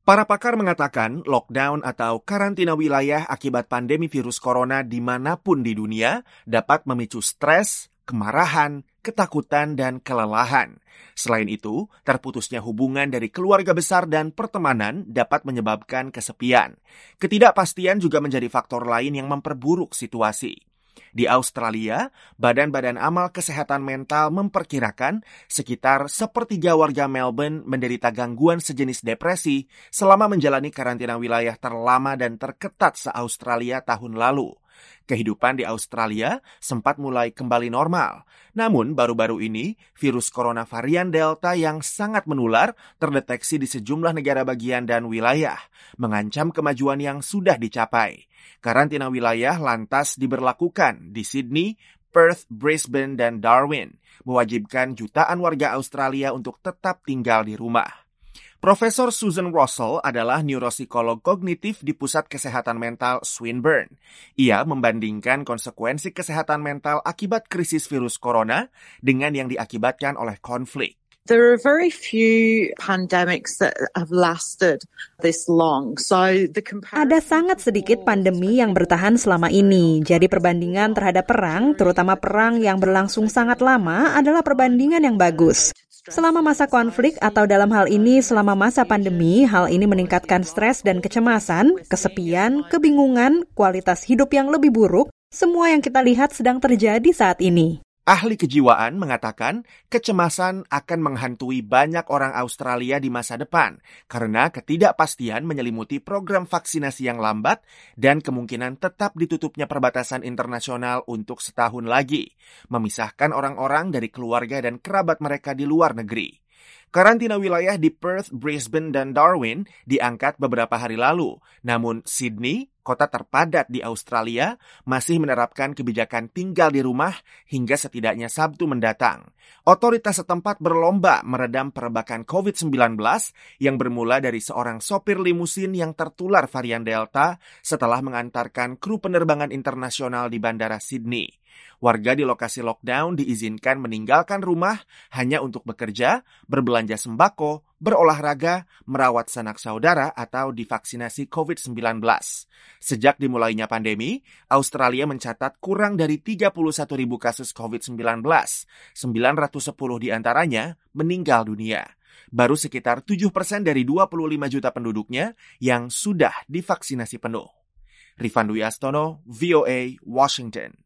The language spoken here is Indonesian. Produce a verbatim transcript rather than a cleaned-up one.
Para pakar mengatakan lockdown atau karantina wilayah akibat pandemi virus corona dimanapun di dunia dapat memicu stres, kemarahan, ketakutan, dan kelelahan. Selain itu, terputusnya hubungan dari keluarga besar dan pertemanan dapat menyebabkan kesepian. Ketidakpastian juga menjadi faktor lain yang memperburuk situasi. Di Australia, Badan-Badan Amal Kesehatan Mental memperkirakan sekitar sepertiga warga Melbourne menderita gangguan sejenis depresi selama menjalani karantina wilayah terlama dan terketat se-Australia tahun lalu. Kehidupan di Australia sempat mulai kembali normal. Namun, baru-baru ini, virus corona varian Delta yang sangat menular terdeteksi di sejumlah negara bagian dan wilayah, mengancam kemajuan yang sudah dicapai. Karantina wilayah lantas diberlakukan di Sydney, Perth, Brisbane, dan Darwin, mewajibkan jutaan warga Australia untuk tetap tinggal di rumah. Profesor Susan Russell adalah neuropsikolog kognitif di Pusat Kesehatan Mental Swinburne. Ia membandingkan konsekuensi kesehatan mental akibat krisis virus corona dengan yang diakibatkan oleh konflik. There are very few pandemics that have lasted this long. So the comparison... Ada sangat sedikit pandemi yang bertahan selama ini. Jadi perbandingan terhadap perang, terutama perang yang berlangsung sangat lama, adalah perbandingan yang bagus. Selama masa konflik atau dalam hal ini selama masa pandemi, hal ini meningkatkan stres dan kecemasan, kesepian, kebingungan, kualitas hidup yang lebih buruk, semua yang kita lihat sedang terjadi saat ini. Ahli kejiwaan mengatakan kecemasan akan menghantui banyak orang Australia di masa depan karena ketidakpastian menyelimuti program vaksinasi yang lambat dan kemungkinan tetap ditutupnya perbatasan internasional untuk setahun lagi, memisahkan orang-orang dari keluarga dan kerabat mereka di luar negeri. Karantina wilayah di Perth, Brisbane, dan Darwin diangkat beberapa hari lalu, namun Sydney, kota terpadat di Australia, masih menerapkan kebijakan tinggal di rumah hingga setidaknya Sabtu mendatang. Otoritas setempat berlomba meredam perebakan covid sembilan belas yang bermula dari seorang sopir limusin yang tertular varian Delta setelah mengantarkan kru penerbangan internasional di Bandara Sydney. Warga di lokasi lockdown diizinkan meninggalkan rumah hanya untuk bekerja, berbelanja sembako, berolahraga, merawat sanak saudara, atau divaksinasi covid sembilan belas. Sejak dimulainya pandemi, Australia mencatat kurang dari tiga puluh satu ribu kasus covid sembilan belas. sembilan ratus sepuluh diantaranya meninggal dunia. Baru sekitar tujuh persen dari dua puluh lima juta penduduknya yang sudah divaksinasi penuh. Rifan Dwi Astono, V O A, Washington.